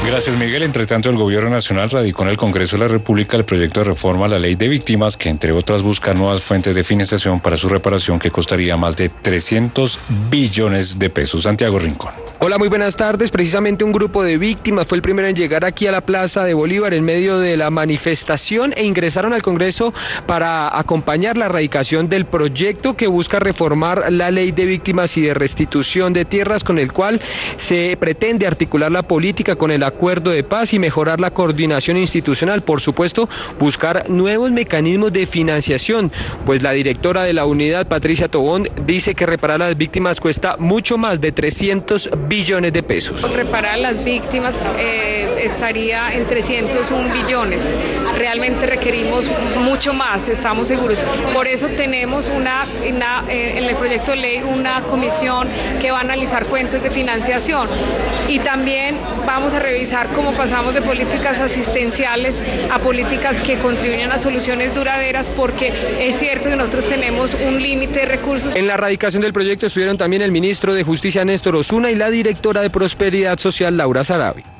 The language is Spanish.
Gracias, Miguel. Entre tanto, el Gobierno Nacional radicó en el Congreso de la República el proyecto de reforma a la Ley de Víctimas, que entre otras busca nuevas fuentes de financiación para su reparación, que costaría más de 300 billones de pesos. Santiago Rincón. Hola, muy buenas tardes. Precisamente un grupo de víctimas fue el primero en llegar aquí a la Plaza de Bolívar en medio de la manifestación e ingresaron al Congreso para acompañar la radicación del proyecto que busca reformar la Ley de Víctimas y de Restitución de Tierras, con el cual se pretende articular la política con el acuerdo de paz y mejorar la coordinación institucional. Por supuesto, buscar nuevos mecanismos de financiación, pues la directora de la unidad, Patricia Tobón, dice que reparar a las víctimas cuesta mucho más de 300 billones de pesos. Reparar a las víctimas estaría en 301 billones. Realmente requerimos mucho más, estamos seguros. Por eso tenemos en el proyecto de ley una comisión que va a analizar fuentes de financiación y también vamos a revisar cómo pasamos de políticas asistenciales a políticas que contribuyen a soluciones duraderas, porque es cierto que nosotros tenemos un límite de recursos. En la radicación del proyecto estuvieron también el ministro de Justicia, Néstor Osuna, y la directora de Prosperidad Social, Laura Sarabia.